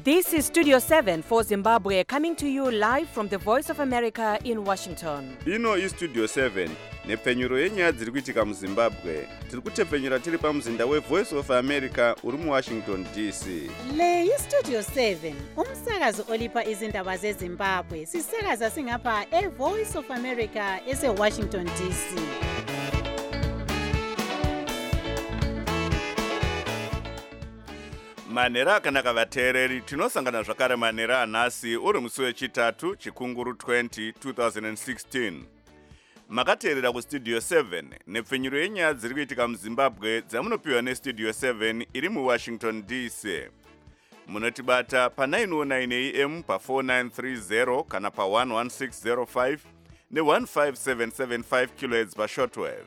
This is Studio 7 for Zimbabwe, coming to you live from the Voice of America in Washington. Ino is Studio 7, nepfenyuro yenyaya dziri kuitika muZimbabwe. Tiri kutepfenyura tiri pamuzinda weVoice of America uri muWashington DC. Le iStudio 7, umsakazo olipa izindaba zeZimbabwe. Sisakaza singapha eVoice of America eseWashington DC. Manera akanaka vateereri, tinosangana zvakare manera anhasi uri musi wechitatu chikunguru 2016. Makateerera kuStudio 7 nepfenyuro yenyaya dziri kuitika muZimbabwe dzamunopiwa neStudio 7 iri muWashington DC. Munotibata pa909 AM pa4930 kana pa11605 ne15775 kHz pashortwave.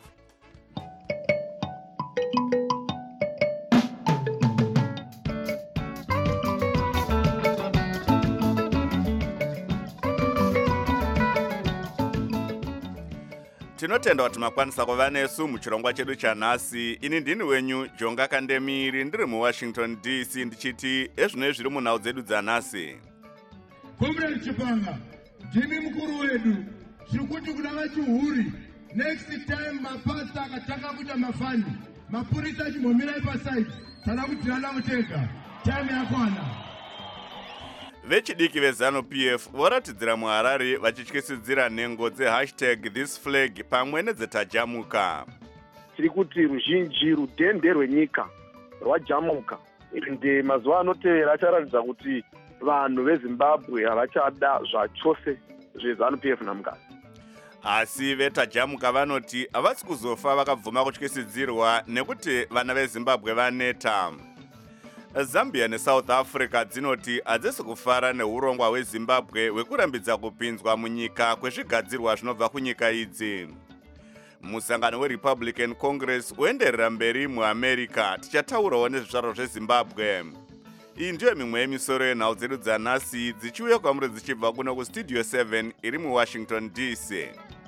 Tinotenda kuti makwanisa kuva nesu muchirongwa chedu chanhasi. Ini ndini wenyu Jonga Kandemiri, ndiri muWashington DC ndichiti ezvino zviri munhau dzedu dzanhasi. Comrade Chipanga, ndimi mukuru wedu, zvikuti kuda vachihuri. Next time mapasta akataka kuita mafani, mapurisa chimomira ipaside, tana kutirana kuteka. Time yakwana. Vechidiki veZANU-PF voratidzira muHarare vachityisidzira nhengo #ThisFlag pamwe nedzetajamuka. Tiri kuti ruzhinji rudhende rwenyika rwajamuka, ende mazuva anotevera acharatidza kuti vanhu veZimbabwe havachada zvachose zveZANU-PF naMugabe. Asi vetajamuka vanoti havasi kuzofa vakabvuma kutyisidzirwa nekuti vana veZimbabwe vaneta. Zambia neSouth Africa dzinoti hadzisi kufara neurongwa hweZimbabwe hwekurambidza kupinzwa munyika kwezvigadzirwa zvinobva kunyika idzi. Musangano weRepublican Congress uenderera mberi muAmerica, tichataurawo nezvizvarwa zveZimbabwe. Iyi ndiyo mimwe yemisoro yenhau dzedu dzanhasi dzichiuya kwamuri dzichibva kuno kuStudio 7 iri muWashington DC.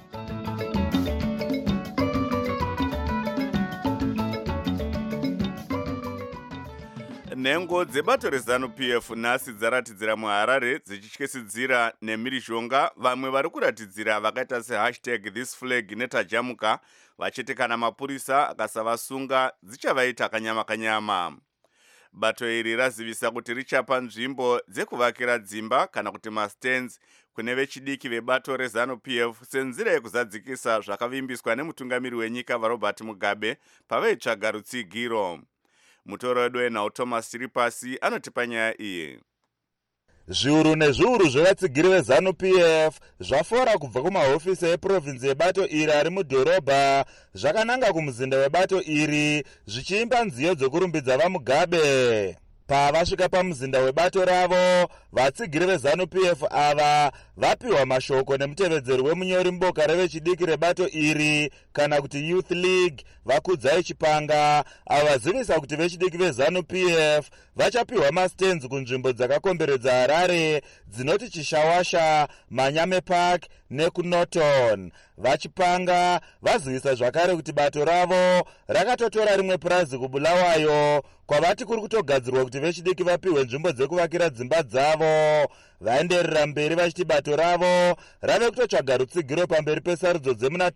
Nhengo dzebato reZANU-PF nhasi dzaratidzira muHarare dzichityisidzira nemhirizhonga vamwe vari kuratidzira vakaita se#ThisFlag netajamuka vachiti kana mapurisa akasavasunga dzichavaita kanyama. Bato iri razivisa kuti richapa nzvimbo dzekuvakira dzimba kana kuti mastands kune vechidiki vebato reZANU-PF senzira yekuzadzikisa zvakavimbiswa nemutungamiri wenyika vaRobert Mugabe pavaitsvaga rutsigiro. Mutoro wedu wenhau Thomas Chiripasi anotipa nyaya iyi. Zviuru nezviuru zvevatsigiri veZANU-PF zvafora kubva kumahofisi eprovinsi yebato iri ari mudhorobha zvakananga kumuzinda webato iri zvichiimba nziyo dzokurumbidza vaMugabe. Pavasvika pamuzinda webato ravo, vatsigiri veZANU-PF ava vapiwa mashoko nemutevedzeri wemunyori mboka revechidiki rebato iri kana kuti Youth League Vakudzai Chipanga, avazivisa kuti vechidiki veZANU-PF vachapiwa mastands kunzvimbo dzakakomberedza Harare dzinoti Chishawasha, Manyame Park nekuNorton. Vachipanga vazivisa zvakare kuti bato ravo rakatotora rimwe purazi kuBulawayo kwavati kuri kutogadzirwa kuti vechidiki vapiwe nzvimbo dzekuvakira dzimba dzavo. Vaenderera mberi vachiti bato ravo rave kutotsvaga rutsigiro pamberi pesarudzo dzemuna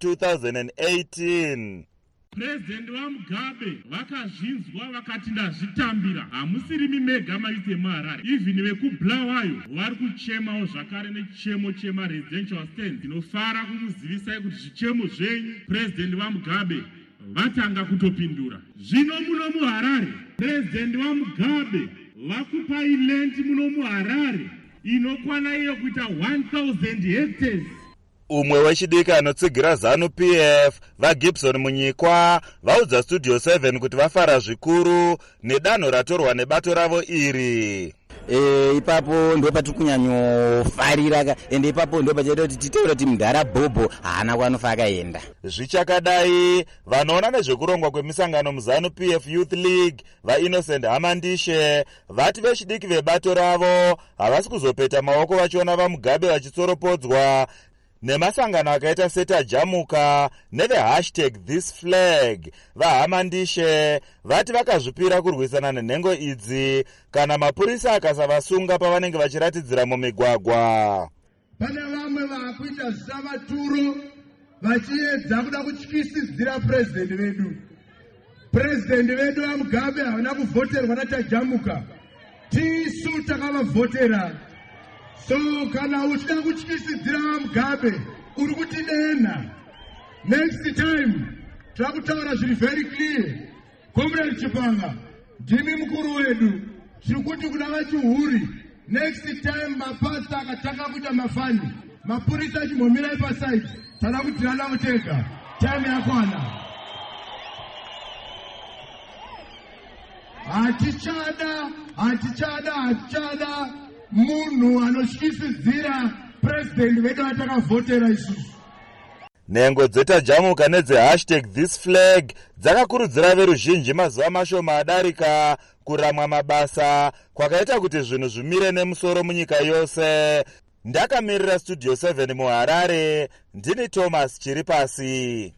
2018. President waMugabe vakazvinzwa vakati ndazvitambira, hamusirimi mega maite muHarare, even vekuBulawayo vari kuchemawo zvakare nechichemo chemaresidential stands. Ndinofara kumuzivisai kuti zvichemo zvenyu President waMugabe vatanga kutopindura. Zvino muno muHarare President waMugabe vakupai land muno muHarare inokwana iyo kuita 1000 hectares. Umwe wechidiki anotsigira ZANU-PF vaGibson Munyikwa vaudza Studio 7 kuti vafara zvikuru nedanho ratorwa nebato ravo iri. Ipapo ndo patiri kunyanyofarira ende ipapo ndo pachaita kuti titeure kuti Mudhara Bhobho haana kwanofa akaenda. Zvichakadai vanoona nezvekurongwa kwemisangano muZANU-PF Youth League vaInnocent Hamandishe vati vechidiki vebato ravo havasi kuzopeta maoko vachiona vaMugabe vachitsoropodzwa nemasangano akaita setajamuka nethe#thisflag vahamandishe vati vakazvipira kurwisana nenhengo idzi kana mapurisa akasavasunga pavanenge vachiratidzira mumigwagwa. Pane vamwe vakuita zvavaturo vachiedza kuda kutyisidzira president vedu vaMugabe havana kuvhoterwa natajamuka, tisu takavavhotera. So kana uchida kutyisidzira vaMugabe uri kutidena. Next time takutaura zviri very clear. Comrade Chipanga, ndimi mukuru wedu, tiri kuti kuna vachiHuri, next time mapasta akataka kuita mafani, mapurisa chimhomira ipaside, tada kutirana kutega. Time yakwana. Hatichada munhu anotyisidzira president vedu vatakavhotera isusu. Nhengo dzetajamuka nedze#thisflag dzakakurudzira veruzhinji mazuva mashoma adarika kuramwa mabasa kwakaita kuti zvinhu zvimire nemusoro munyika yose. Ndakamirira Studio 7 muHarare, ndini Thomas Chiripasi.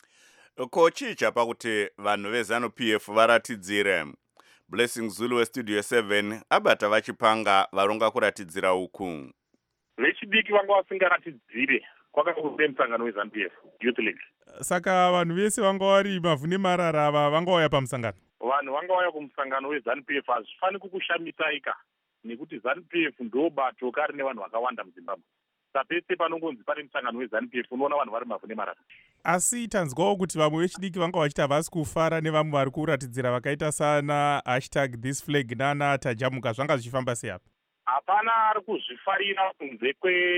Kochicha pakuti vanhu veZANU-PF varatidzire. Blessing Zulu weStudio 7 abata vachipanga varonga kuratidzira uku. Vechidiki vanga vasingaratidzire kwakakude musangano weZANU-PF Youth League. Saka vanhu vese vanga vari mavhu nemarara ava vanga vauya pamusangano. Vanhu vanga vauya kumusangano weZANU-PF hazvifani kukushamisaika nekuti ZANU-PF ndo bato kari nevanhu vakawanda muZimbabwe. Sapese panongonzi pane musangano weZANU-PF unoona vanhu vari mavhu nemarara. Asi tanzwawo kuti vamwe vechidiki vanga vachita havasi kufara nevamwe vari kuratidzira vakaita sana #thisflag nana tajamuka, zvanga zvichifamba sei apa? Hapana ari kuzvifarira kunze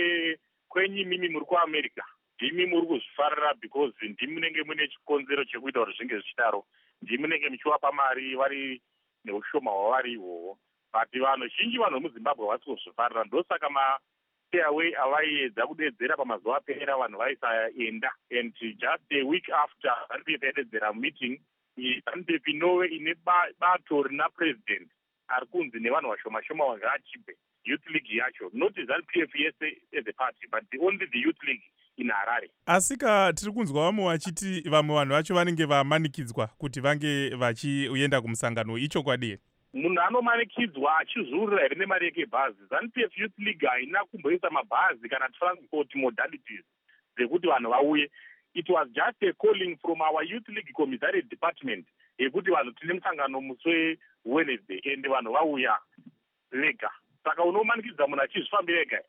kwenyimimi muri kuAmerica. Ndimi muri kuzvifarira because ndimi munenge mune chikonzero chekuita kuti zvinge zvichidaro. Ndimi munenge muchivapa mari vari neushoma hwavari ihwohwo. But vanhu zhinji vanhu vemuZimbabwe havasi kuzvifarira, ndosaka away avaiedza kudedzera pamazuva apera vanhu vaisaenda, and just a week after ZANU-PF yadedzera meeting, ZANU-PF inove ine bato rina president ari kunzi nevanhu vashoma vanga achipe Youth League yacho, not ZANU-PF yese as a party but only the Youth League in Harare. Asika tiri kunzwa vamwe vachiti vamwe vanhu vacho vanenge vamanikidzwa kuti vange vachienda kumusangano, icho kwadii? Munhu anomanikidzwa achizurira here nemari yake bhazi. ZANU-PF Youth League haina kumboisa mabhazi kana transport modalities dzekuti vanhu vauye. It was just a calling from our Youth League Commissariat Department yekuti vanhu tine musangano musi Wednesday ende vanhu vauya vega. Saka unomanikidza munhu achizvifambira ega.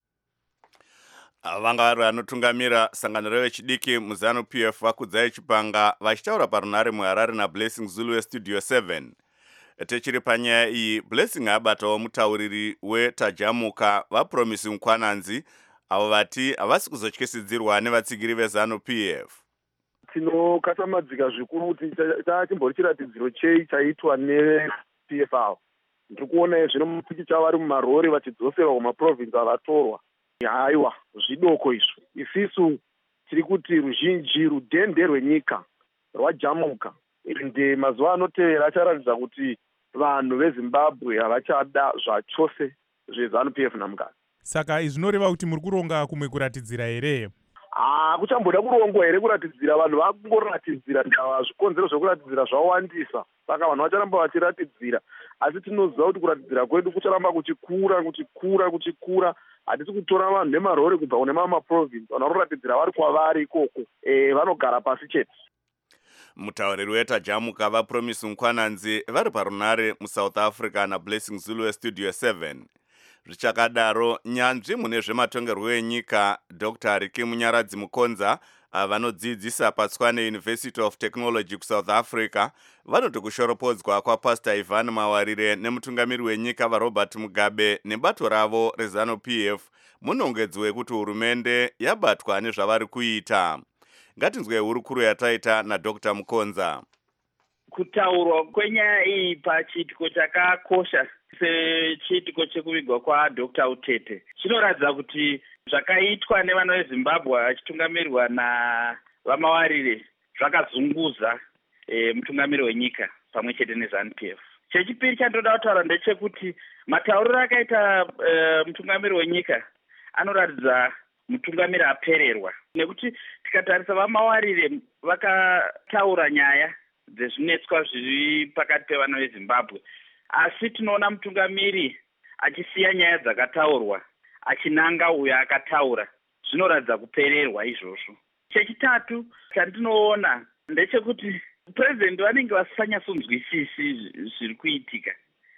Vanga vari vanotungamira sangano revechidiki muZANU-PF vakudzai Chipanga vachitaura parunare muHarare naBlessing Zulu weStudio 7. Techiri panyaya iyi, Blessing abatawo mutauriri wetajamuka vaPromisi Mukwananzi avo vati havasi kuzotyisidzirwa nevatsigiri veZANU-PF. Tinokatamadzika zvikuru kuti chimbori chiratidziro chei chaitwa nePF avo. Ndiri kuona zvino mupikicha vari mumarori vachidzoserwa kumaprovinsi avatorwa. Haiwa, zvidoko izvo. Isisu tiri kuti ruzhinji rudhende rwenyika rwajamuka. Ende mazuva anotevera acharatidza kuti vanhu veZimbabwe havachada zvachose zveZANU-PF naMugabe. Saka izvi zvinoreva kuti muri kuronga kumwe kuratidzira here? Kuchamboda kurongwa here kuratidzira, vanhu vakungoratidzira ndava zvikonzero zvekuratidzira zvawandisa. Saka vanhu vacharamba vachiratidzira. Asi tinoziva kuti kuratidzira kwedu kucharamba kuchikura. Hatisi kutora vanhu nemarori kubva kune mamwe maprovinsi. Vanhu varoratidzira vari kwavari ikoko. Vanogara pasi chete. Mutauriri wetajamuka vaPromisi Mukwananzi vari parunare muSouth Africa naBlessing Zulu weStudio 7. Zvichakadaro, nyanzvi mune zvematongerwo enyika Dr. Riki Munyaradzi Mukonza vanodzidzisa paTshwane University of Technology kuSouth Africa vanoti kushoropodzwa kwaPastor Ivan Mawarire nemutungamiri wenyika vaRobert Mugabe nebato ravo reZANU-PF munongedzi wekuti hurumende yabatwa nezvavari kuita. Ngatinzwe hurukuru yataita naDr. Mukonza. Kutaurwa kwenyaya iyi pachiitiko chakakosha sechiitiko chekuvigwa kwaDr. Utete chinoratidza kuti zvakaitwa nevana veZimbabwe vachitungamirirwa navaMawarire zvakazunguza mutungamiri wenyika pamwe chete neZANU-PF. Chechipiri chandoda kutaura ndechekuti matauriro akaita mutungamiri wenyika anoratidza mutungamiri apererwa, nekuti tikatarisa vamawarire vakataura nyaya dzezvinetswa zviri pakati pevana vezimbabwe, asi tinoona mutungamiri achisiya nyaya dzakataurwa achinanga uyo akataura. Zvinoratidza kupererwa izvozvo. Chechitatu chandinoona ndechekuti purezidendi vanenge vasanyatsonzwisisi zviri kuitika,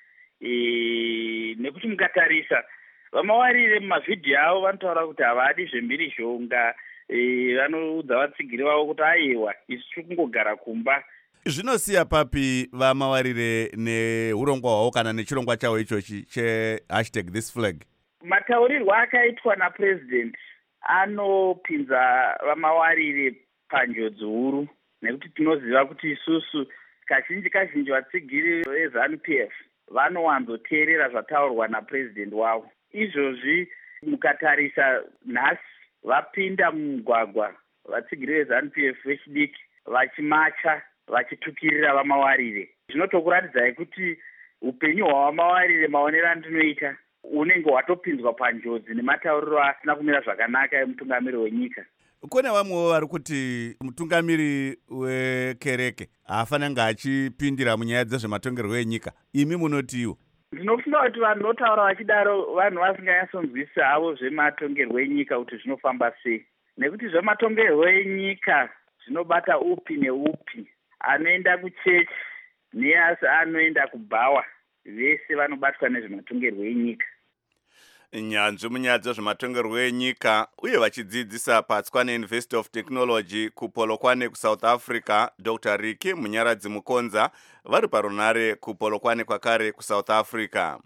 nekuti mukatarisa vamawarire mumavhidhiyo avo vanotaura kuti havadi zvemhirizhonga, vanoudza vatsigiri vavo kuti aiwa isu tiri kungogara kumba. Zvinosiya papi vamawarire neurongwa hwavo kana nechirongwa chavo ichochi #ThisFlag? Mataurirwo akaitwa napurezidendi anopinza vamawarire panjodzi huru, nekuti tinoziva kuti isusu kazhinji vatsigiri veZANU-PF vanowanzoteerera zvataurwa napurezidendi wavo. Izvozvi mukatarisa nhasi vapinda mumugwagwa vatsigiri veZANU-PF vechidiki vachimacha vachitukirira vamawarire. Zvinotokuratidzai kuti upenyu hwavamawarire maonero andinoita unenge watopinzwa panjodzi nematauriro asina kumira zvakanaka emutungamiri wenyika. Kune vamwewo vari kuti mutungamiri wekereke haafananga achipindira munyaya dzezvematongerwo enyika. Imi munotiwo? Ndinofunga kuti vanhu votaura vachidaro vanhu vasinganyatsonzwisisa havo zvematongerwo enyika kuti zvinofamba sei, nekuti zvematongerwo enyika zvinobata upi neupi. Anoenda kuchechi neasi anoenda kubhawa, vese vanobatwa nezvematongerwo enyika. Nyanzvi munyaya dzezvematongerwo enyika uye vachidzidzisa paTswane University of Technology kuPolokwane kuSouth Africa, Dr. Ricky Munyaradzi Mukonza vari parunare kuPolokwane kwakare kuSouth Africa.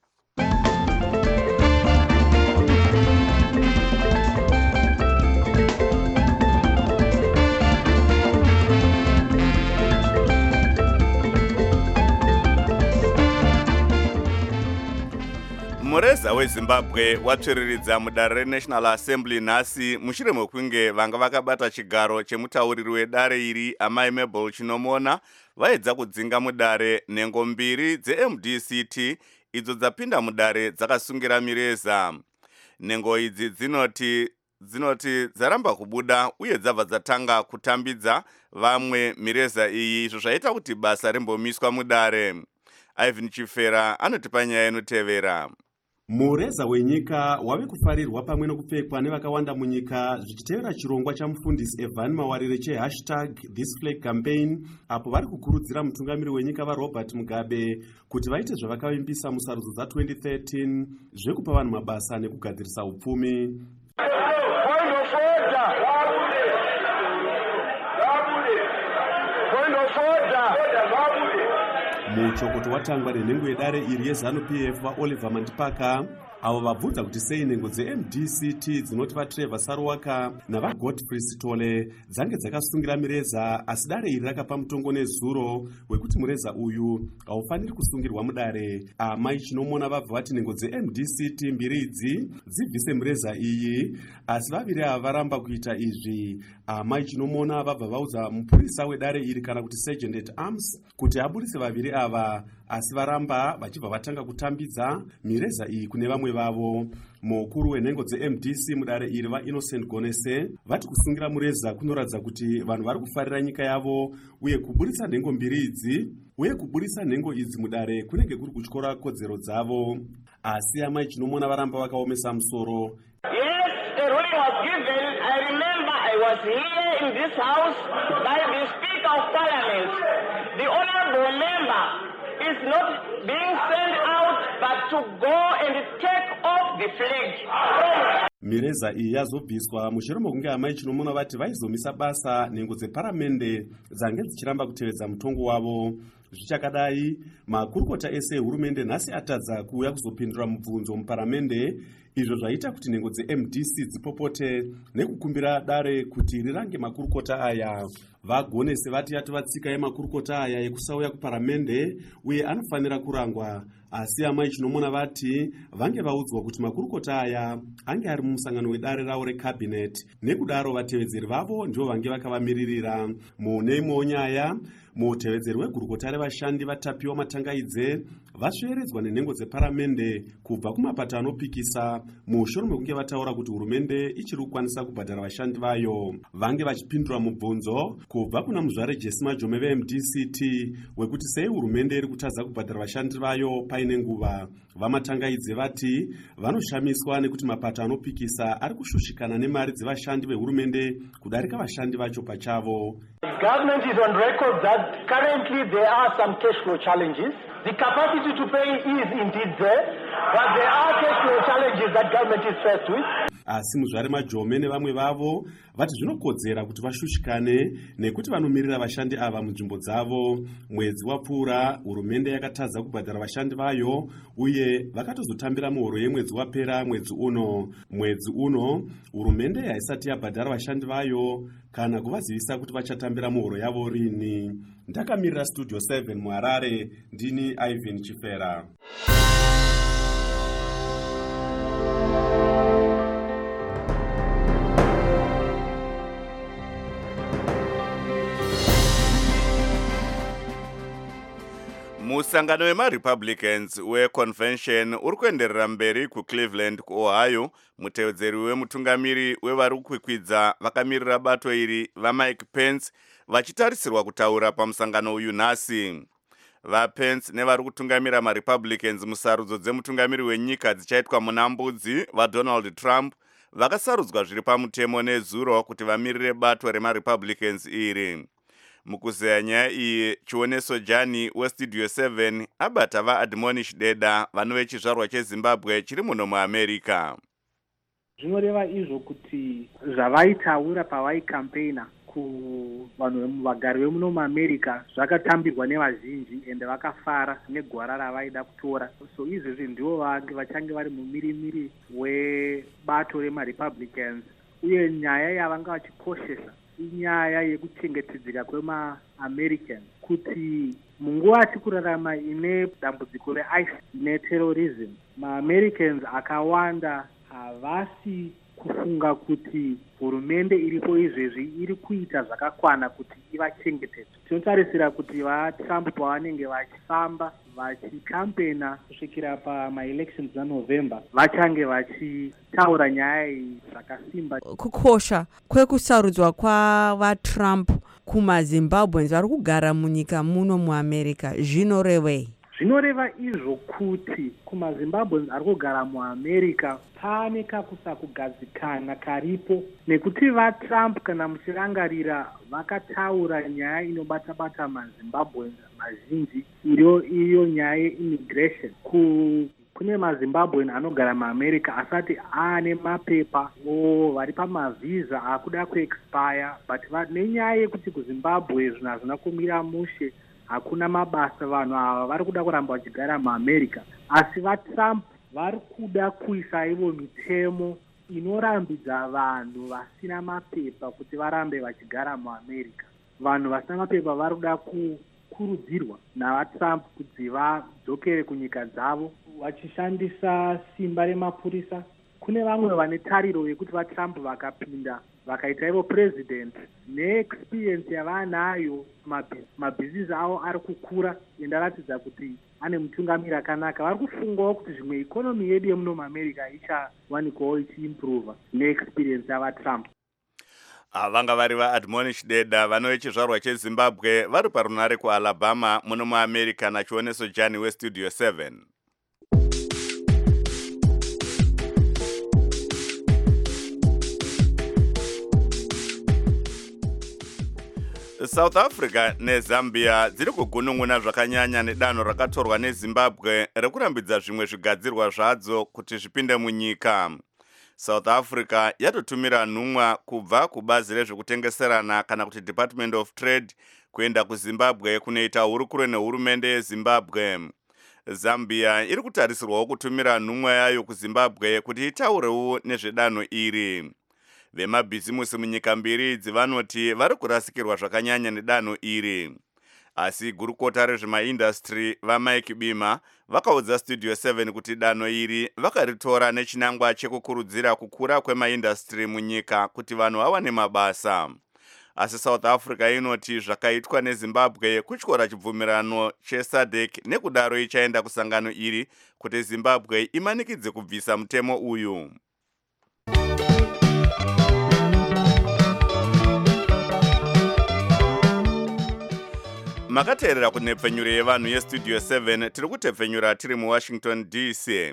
Mureza weZimbabwe watsviriridza mudare reNational Assembly nhasi mushure mekunge vanga vakabata chigaro chemutauriri wedare iri Amai Mabel Chinomona vaedza kudzinga mudare nhengo mbiri dzeMDCT idzo dzapinda mudare dzakasungira mireza. Nhengo idzi dzinoti dzaramba kubuda uye dzabva dzatanga kutambidza vamwe mireza iyi, izvo zvaita kuti basa rimbomiswa mudare. Ivan Chifera anotipa nyaya inotevera. Mureza wenyika wave kufarirwa pamwe nokupfekwa nevakawanda munyika zvichitevera chirongwa chamufundisi Evan Mawarire #ThisFlag campaign, apo vari kukurudzira mutungamiri wenyika vaRobert Mugabe kuti vaite zvavakavimbisa musarudzo dza2013 zvekupa vanhu mabasa nekugadzirisa upfumi. Muchokoto watangwa nenhengo yedare iri yeZANU-PF vaOliver Mandipaka, avo vabvunza kuti sei nhengo dzeMDCT dzinoti vaTrevor Saruwaka navaGodfrey Sitole dzange dzakasungira mireza, asi dare iri rakapa mutongo nezuro wekuti mureza uyu haufaniri kusungirwa mudare. Amai Chinomona vabva vati nhengo dzeMDCT mbiri idzi dzibvise mireza iyi, asi vaviri ava varamba kuita izvi. Amai Chinomona vabva vaudza mupurisa wedare iri kana kuti Sergeant at Arms kuti aburise vaviri ava, asi varamba vachibva vatanga kutambidza mireza iyi kune vamwe vavo. Mukuru wenhengo dzeMDC mudare iri vaInnocent Gonese vati kusungira mureza kunoratidza kuti vanhu vari kufarira nyika yavo uye kuburisa nhengo mbiri idzi mudare kunenge kuri kutyora kodzero dzavo. Asi Amai Chinomona varamba vakaomesa musoro. Yes, the ruling was given. I remember I was here in this house by the Speaker of Parliament. The honorable member is not being sent out but to go and take off the flag. Mireza iyi yazobviswa mushure mokunge Amai Chinomona vati vaizomisa basa nhengo dzeparamende dzange dzichiramba kutevedza mutongo wavo. Zvichakadai, makurukota ese hurumende nhasi atadza kuuya kuzopindura mubvunzo muparamende, izvo zvaita kuti nhengo dzeMDC dzipopote nekukumbira dare kuti rirange makurukota aya. vagone sevati yatova tsika yemakurukota aya yekusauya kuparamende uye anofanira kurangwa. Asi amai chinomona vati vange vaudzwa kuti makurukota aya ange ari mumusangano wedare ravo rekabhineti, nekudaro vatevedzeri vavo ndivo vange vakavamiririra. Mune imwewo nyaya, mutevedzeri wegurukota revashandi vatapiwa matangaidze vasveredzwa nenhengo dzeparamende kubva kumapato anopikisa mushure mekunge vataura kuti hurumende ichiri kukwanisa kubhadhara vashandi vayo. Vange vachipindura mubvunzo kubva kuna muzvare Jesse Majome veMDCT wekuti sei hurumende iri kutadza kubhadhara vashandi vayo paine nguva. Vamatangaidze vati vanoshamiswa nekuti mapato anopikisa ari kushushikana nemari dzevashandi vehurumende kudarika vashandi vacho pachavo. Government is on record that currently there are some cash flow challenges. The capacity to pay is indeed there, but there are cash flow challenges that government is faced with. Asi muzvare Majome nevamwe vavo vati zvinokodzera kuti vashushikane nekuti vanomirira vashandi ava munzvimbo dzavo. Mwedzi wapfuura hurumende yakatadza kubhadhara vashandi vayo uye vakatozotambira muhoro yemwedzi wapera mwedzi uno hurumende haisati yabhadhara vashandi vayo kana kuvazivisa kuti vachatambira muhoro yavo rini. Ndakamirira Studio 7 muHarare, ndini Ivan Chifera. Musangano wemaRepublicans weConvention uri kuenderera mberi kuCleveland kuOhio. Mutevedzeri wemutungamiri wevari kukwikwidza vakamirira bato iri vaMike Pence vachitarisirwa kutaura pamusangano uyu nhasi. VaPence nevari kutungamira maRepublicans musarudzo dzemutungamiri wenyika dzichaitwa muna mbudzi vaDonald Trump vakasarudzwa zviri pamutemo nezuro kuti vamirire bato remaRepublicans iri. Mukuzeya nyaya iyi, Chioneso Jani weStudio 7 abata vaAdmonish Deda vanove chizvarwa cheZimbabwe chiri muno muAmerica. Zvinoreva izvo kuti zvavaitaura pavaikampena kuvanhu vagari vemuno muAmerica zvakatambirwa nevazhinji ende vakafara negwara ravaida kutora. So izvezvi ndivo vachange vari mumirimiri webato remaRepublicans, uye nyaya yavanga vachikoshesa inyaya yekuchengetedzeka kwemaAmericans kuti munguva tikurarama ine dambudziko reISIS neterrorism, maAmericans akawanda havasi kufunga kuti hurumende iripo izvezvi iri kuita zvakakwana kuti ivachengetedze. Tinotarisira kuti vaTrump pavanenge vachifamba vachikampena kusvikira pamaelections aNovember vachange vachitaura nyaya iyi zvakasimba. Kukosha kwekusarudzwa kwavaTrump kumaZimbabweans vari kugara munyika muno muAmerica zvinorevei? Zvinoreva izvo kuti kumaZimbabweans ari kugara muAmerica pane kakusakugadzikana karipo, nekuti vaTrump kana muchirangarira vakataura nyaya inobata maZimbabweans mazhinji iyo nyaya yeimmigration. Kune maZimbabwean anogara muAmerica asati aane mapepa vari pamavhiza akuda kuexpire, but nenyaya yekuti kuZimbabwe zvinhu hazvina kumira mushe, hakuna mabasa, vanhu ava vari kuda kuramba vachigara muAmerica. Asi vaTrump vari kuda kuisa ivo mitemo inorambidza vanhu vasina mapepa kuti varambe vachigara muAmerica. Vanhu vasina mapepa vari kuda kukurudzirwa navaTrump kuti vadzokere kunyika dzavo vachishandisa simba remapurisa. Kune vamwe vane tariro yekuti vaTrump vakapinda vakaita ivo president, neexperience yavanayo mabhizinesi avo ari kukura ende aratidza kuti ane mutungamiri akanaka, vari kufungawo kuti zvimwe ikonomi yedu yemuno muAmerica ichawanikwawo ichiimprova neexperience yavaTrump. Vanga vari vaAdmonish Deda vanove chizvarwa cheZimbabwe vari parunare kuAlabama muno muAmerica naChioneso Jani weStudio 7. South Africa neZambia dziri kugunun'una zvakanyanya nedanho rakatorwa neZimbabwe rekurambidza zvimwe zvigadzirwa zvadzo kuti zvipinde munyika. South Africa yatotumira nhumwa kubva kubazi rezvekutengeserana kana kuti Department of Trade kuenda kuZimbabwe kunoita hurukuro nehurumende yeZimbabwe. Zambia iri kutarisirwawo kutumira nhumwa yayo kuZimbabwe kuti itaurewo nezvedanho iri. Vemabhizimusi munyika mbiri idzi vanoti vari kurasikirwa zvakanyanya nedanho iri. Asi gurukota rezvemaindastry vaMike Bima vakaudza Studio 7 kuti danho iri vakaritora nechinangwa chekukurudzira kukura kwemaindastry munyika kuti vanhu vawane mabasa. Asi South Africa inoti zvakaitwa neZimbabwe kutyora chibvumirano cheSADC nekudaro ichaenda kusangano iri kuti Zimbabwe imanikidze kubvisa mutemo uyu. Makateerera kunepfenyuro yevanhu yeStudio 7 tiri kutepfenyura tiri muWashington DC.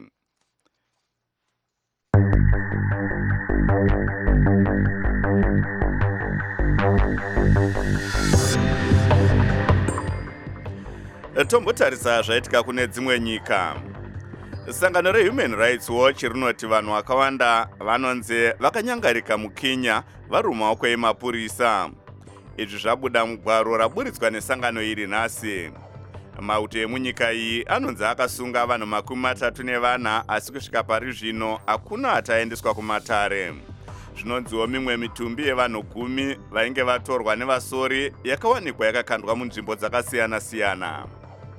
Tombotarisa zvaitika kune dzimwe nyika. Sangano reHuman Rights Watch rinoti vanhu vakawanda vanonzi vakanyangarika muKenya vari mumaoko emapurisa. Izvi zvabuda mugwaro raburitswa nesangano iri nhasi. Mauto emunyika iyi anonzi akasunga vanhu 34 asi kusvika pari zvino hakuna ataendeswa kumatare. Zvinonziwo mimwe mitumbi yevanhu 10 vainge vatorwa nevasori yakawanikwa yakakandwa munzvimbo dzakasiyana-siyana.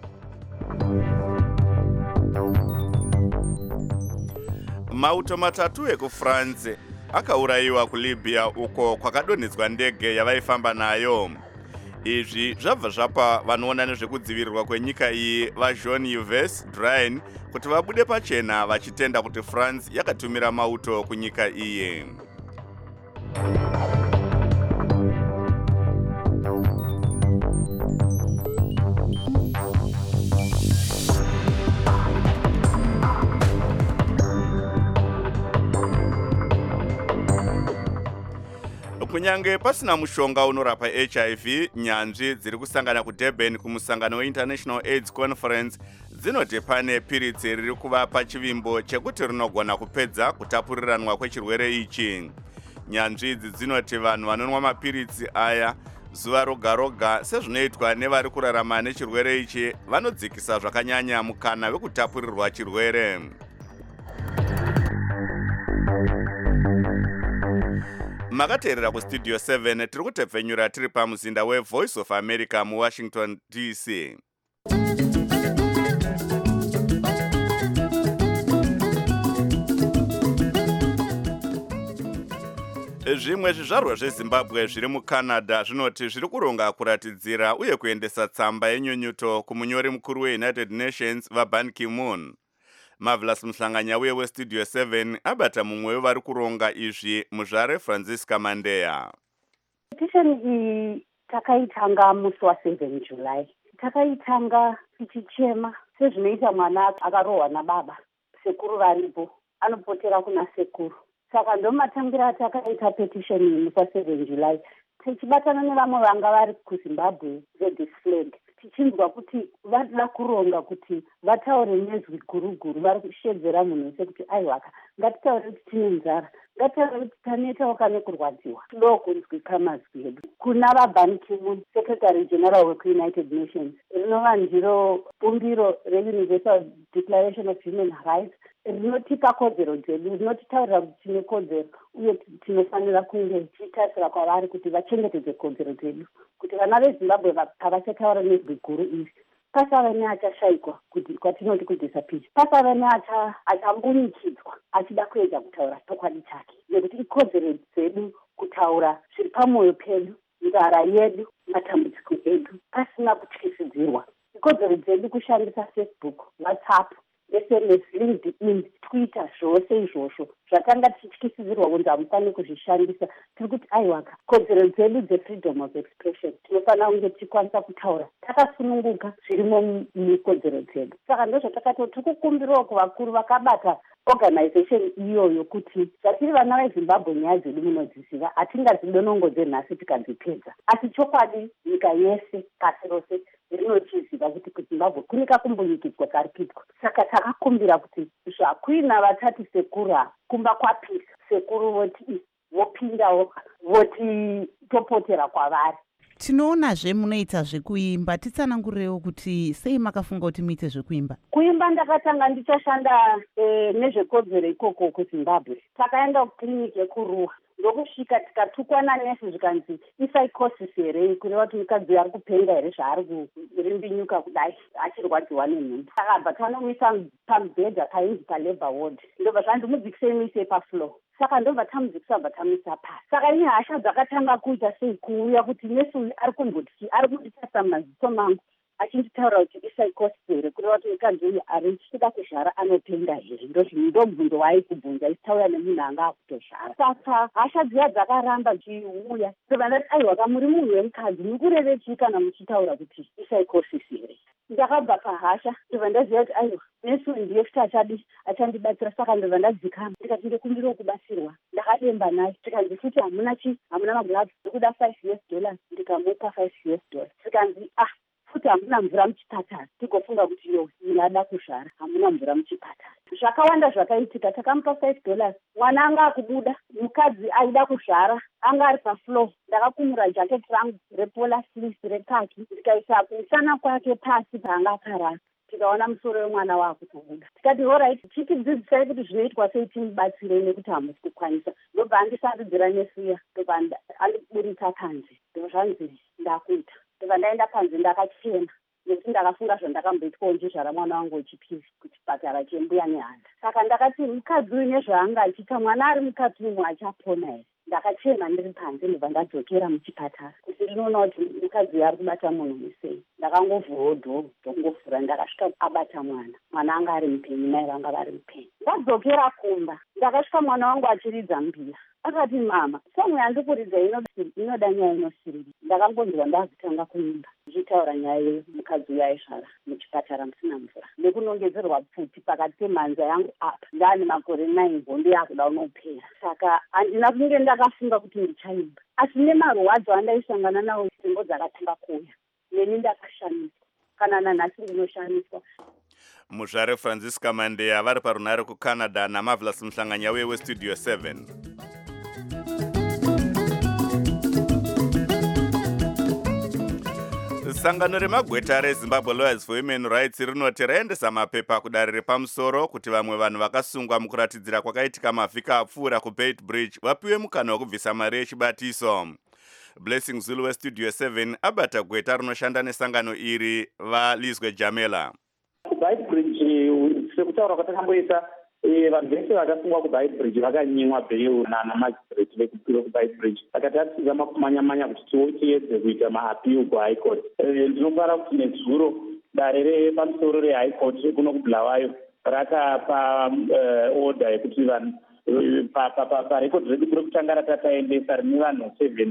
Mauto 3 ekuFrance akaurayiwa kuLibya uko kwakadonhedzwa ndege yavaifamba nayo. Izvi zvabva zvapa vanoona nezvekudzivirirwa kwenyika iyi vaJean-Yves Drian kuti vabude pachena vachitenda kuti France yakatumira mauto kunyika iyi. Kunyange pasina mushonga unorapa HIV, nyanzvi dziri kusangana kuDurban kumusangano weInternational AIDS Conference dzinoti pane piritsi riri kuva pachivimbo chekuti rinogona kupedza kutapuriranwa kwechirwere ichi. Nyanzvi idzi dzinoti vanhu vanonwa mapiritsi aya zuva roga roga sezvinoitwa nevari kurarama nechirwere ichi vanodzikisa zvakanyanya mukana wekutapurirwa chirwere. Makateerera kuStudio 7 tiri kutepfenyura tiri pamuzinda weVoice of America muWashington DC. Zvimwe zvizvarwa zveZimbabwe zviri muCanada zvinoti zviri kuronga kuratidzira uye kuendesa tsamba yenyunyuto kumunyori mukuru weUnited Nations vaBan Ki-moon. Marvelous Mhlanganya uye weStudio 7 abata mumwe wevari kuronga izvi muzvare Francisca Mandeya. Petition iyi takaitanga musi wa7 July. Takaitanga tichichema sezvinoita mwana akarohwa nababa. Sekuru varipo anopotera kuna sekuru. Saka ndomatangira takaita petition iyi musi wa7 July. Tichibatana nevamwe vanga vari kuZimbabwe this flag. Tichinzwa kuti vada kuronga kuti vataure nezwi guruguru vari kushedzera munhu wese kuti aiwaka ngatitaure kuti tine nzara, ngatitaure kuti tanetawo kane kurwadziwa, tidowo kunzwika mazwi edu. Kuna vaBan Ki-moon, Secretary General weUnited Nations, rinova ndiro bumbiro reUniversal Declaration of Human Rights rinotipa kodzero dzedu, rinotitaurira kuti tine kodzero uye tinofanira kunge tichitasira kwavari kuti vachengetedze kodzero dzedu, kuti vana veZimbabwe pavachataura nezwi guru iri pasava neachashayikwa kuti kwatinoti kudisappear, pasava neachambunyikidzwa achida kuedza kutaura chokwadi chake, nekuti ikodzero dzedu kutaura zviri pamwoyo pedu, nzara yedu, matambudziko edu pasina kutyisidzirwa. Ikodzero dzedu kushandisa Facebook, WhatsApp, SMS, LinkedIn, Twitter, zvose izvozvo zvatanga tichityisidzirwa kunzi hamufaniri kuzvishandisa. Tiri kuti aiwaka kodzero dzedu dzefreedom of expression tinofanira kunge tichikwanisa kutaura takasununguka zvirimo mukodzero dzedu. Saka ndozvatakati tiri kukumbirawo kuvakuru vakabata organization iyoyo kuti zvatiri vana veZimbabwe nyaya dzedu munodziziva hatingadzidonongodze nhasi tikadzipedza, asi chokwadi nyika yese pasi rose rinochiziva kuti kuZimbabwe kunika kumbunyikidzwa kari kuitwa. Saka takakumbira kuti zvakuina vatati sekuru kumba kwapisa sekuru voti vopindawo voti topotera kwavari. Tinoonazve munoita zvekuimba, titsanangurewo kuti sei makafunga kuti muite zvekuimba? Kuimba ndakatanga ndichashanda nezvekodzero ikoko kuZimbabwe. Takaenda kukiriniki yekuruwa ndokusvika tikatukwana nesi zvikanzi ipsychosis here, kureva kuti mukadzi ari kupenga here zvaari kurimbinyuka kudai achirwadziwa nenhumbu. Takabva tanomisa pamubhedha painzi palabor ward, ndobva zvandimudzikisei muise pafloor. Saka ndobva tamudzikisa bva tamisa pasi. Saka ine hasha dzakatanga kuita sei kuuya kuti nesi uyu ari kunditasa maziso mangu achinditaura kuti ipsychosis here, kureva kuti mukadzi uyu ari kuda kuzvara anopenga here. Ndomubvunzo waaikubvunza isitaura nemunhu anga akutozvara. Saka hasha dziya dzakaramba dzichiuya, ndobva ndati aiwa kamuri munhu wemukadzi mukureve chii kana muchitaura kuti ipsychosis here. Ndakabva pahasha ndobva ndaziva kuti aiwa nesi uyu ndiye futi achandibatsira. Saka ndobva ndadzikama ndikati ndikumbira kubatsirwa. Ndakademba naye tikanzi futi hamuna maglavu, ndikuda $5 ndikamupa $5. Tikanzi futi hamuna mvura muchipatara, tigofunga kuti yo ndada kuzvara, hamuna mvura muchipatara. Zvakawanda zvakaitika, takamupa $5, mwana anga akubuda, mukadzi aida kuzvara anga ari pafloor. Ndakakumura jaketi rangu repolar sleeves rekaki ndikaisa kumusana kwake pasi paanga akarara. Tikaona musoro wemwana waakutobuda. Tikati alright, chitidzidzisai kuti zvinoitwa sei timubatsirei nekuti hamusi kukwanisa. Ndobva andisandudzira nesiya, ndobva andiburisa panze. Ndobva zvanzi ndakuita. Ndobva ndaenda panze ndakachena nekuti ndakafunga zvandakamboitwawo njezvara mwana wangu wechipiri kuchipatara chembuya nehanda. Saka ndakati mukadzi uyu nezvaanga achiita mwana ari mukati umwe achapona here. Ndakachena ndiri panze ndobva ndadzokera muchipatara kuti ndinoona kuti mukadzi uyu ari kubata munhu musei. Ndakangovhurawo dhoo ndokungofura, ndakasvika abata mwana anga ari mupenyu, mai vanga vari mupenyu. Ndadzokera kumba ndakasvika mwana wangu achiridza mbira. Akati mama, somwe yandikuridza inoda nyaya inosiriri. Ndakangonzwa ndazitanga kuimba ndichitaura nyaya yemukadzi uyu aizvara muchipatara musina mvura nekunongedzerwa pfuti pakati pemhanza yangu apa. Ndaane makore 9, hondo yakuda unopera. Saka handina kunge ndakafunga kuti ndichaimba, asi nemarwadzo andaisangana nawo nzvimbo dzakatanga kuuya neni ndakashamiswa, kana nanhasi ndinoshamisa. Muzvare Francisca Mandeya vari parunare kuCanada naMarvelous Mhlanganyauye weStudio 7. Sangano remagweta reZimbabwe Lawyers for Human Rights rinoti raendesa mapepa kudare repamusoro kuti vamwe vanhu vakasungwa mukuratidzira kwakaitika mavhiki apfuura kuBeitbridge vapiwe mukana wekubvisa mari yechibatiso. Blessing Zulu weStudio 7 abata gweta rinoshanda nesangano iri vaLizwe Jamela. kuBeitbridge sekutaura kwatakamboita vanhu vese vakasungwa kuBeitbridge vakanyimwa bheil namagistrate vekuBeitbridge. Vakati atiza makumanya-manya kuti tiedze kuita maappeal kuHigh Court. Ndinofara kuti nezuro dare repamusoro reHigh Court kuno kuBulawayo rakapa order yekuti vanhu parekodhi redu rekutanga ratataendesa rine vanhu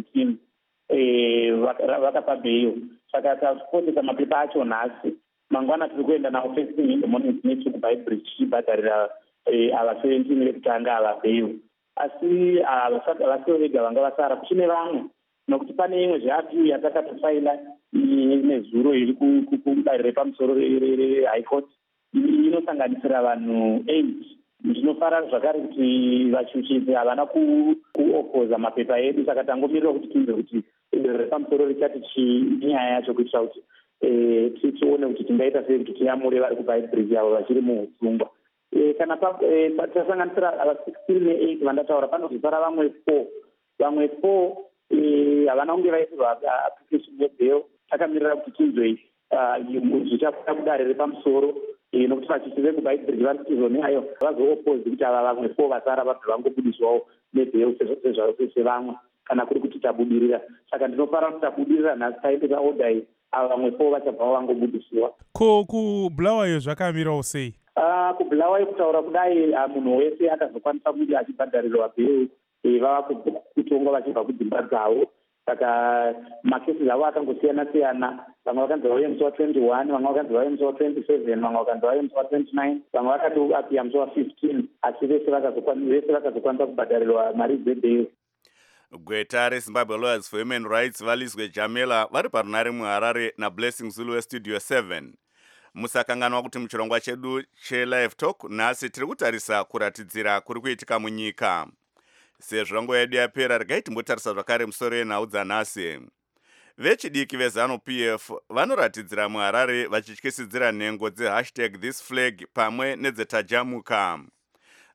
17 vakapa bheil. Saka takusipotesa mapepa acho nhasi. Mangwana tiri kuenda nawo first thing in the morning next kuBeitbridge tichibhadharira ava 17 vekutanga ava bheil. Asi havasiwo vega vanga vasara, kuchine vamwe nokuti pane imwe zveappeal yatakatofaila nezuro iri kudare repamusoro reHigh Court inosanganisira vanhu 8. Ndinofara zvakare kuti vachuchidzi havana kuopoza mapepa edu, saka tangomirira kuti tiunze kuti repamusoro richati chinyaya yacho kuitira kuti tione kuti tingaita sei kuti tiyamure vari kuBeitbridge avo vachiri muusungwa. Kana tasanganisira ava 16 ne8 vandataura, panozosara vamwe 4 havana kunge vaisirwa application yebail. Takamirira kuti tinzwe zvichabuda kudare repamusoro nokuti vachichi vekuBeitbridge vari kuti izvo nehayo vazooppozi kuti ava vamwe 4 vasara vabve vangobudiswawo nebail sezvavo sevamwe kana kuri kuti tabudirira. Saka ndinofara kuti tabudirira nhasi taendesa order iyi, ava vamwe 4 vachabva vangobudisiwa. Ko kuBulawayo zvakamirawo sei? kuBulawayo kutaura kudai munhu wese akazokwanisa kunge achibhadharirwa bheil vava kutongwa vachibva kudzimba dzavo. Saka makesi avo akangosiyana-siyana. Vamwe vakanzi vauye musi wa21, vamwe vakanzi vauye musi wa27, vamwe vakanzi vauye musi wa29, vamwe vakati apiya musi wa15, asi vese vakazokwanisa kubhadharirwa mari dzebheil. Gweta reZimbabwe Lawyers for Human Rights vaLizwe Jamela vari parunare muHarare naBlessing Zulu weStudio 7. Musakanganwa kuti muchirongwa chedu cheLive Talk nhasi tiri kutarisa kuratidzira kuri kuitika munyika. Sezvo nguva yedu yapera, regai timbotarisa zvakare musoro yenhau dzanhasi. Vechidiki veZANU-PF vanoratidzira muHarare vachityisidzira nhengo dzeHashtag ThisFlag pamwe nedzetajamuka.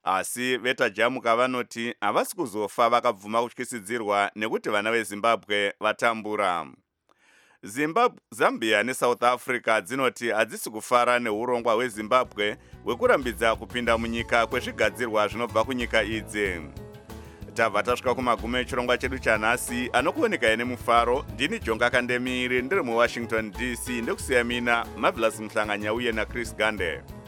asi vetajamuka vanoti havasi kuzofa vakabvuma kutyisidzirwa nekuti vana vezimbabwe vatambura. Zambia neSouth Africa dzinoti hadzisi kufara neurongwa hweZimbabwe hwekurambidza kupinda munyika kwezvigadzirwa zvinobva kunyika idzi. Tabva tasvika kumagumo echirongwa chedu chanhasi, anokuoneka nemufaro. Ndini Jonga Kandemiri ndiri muWashington DC, ndekusiya mina Marvelous Mhlanganya uye naChris Gande.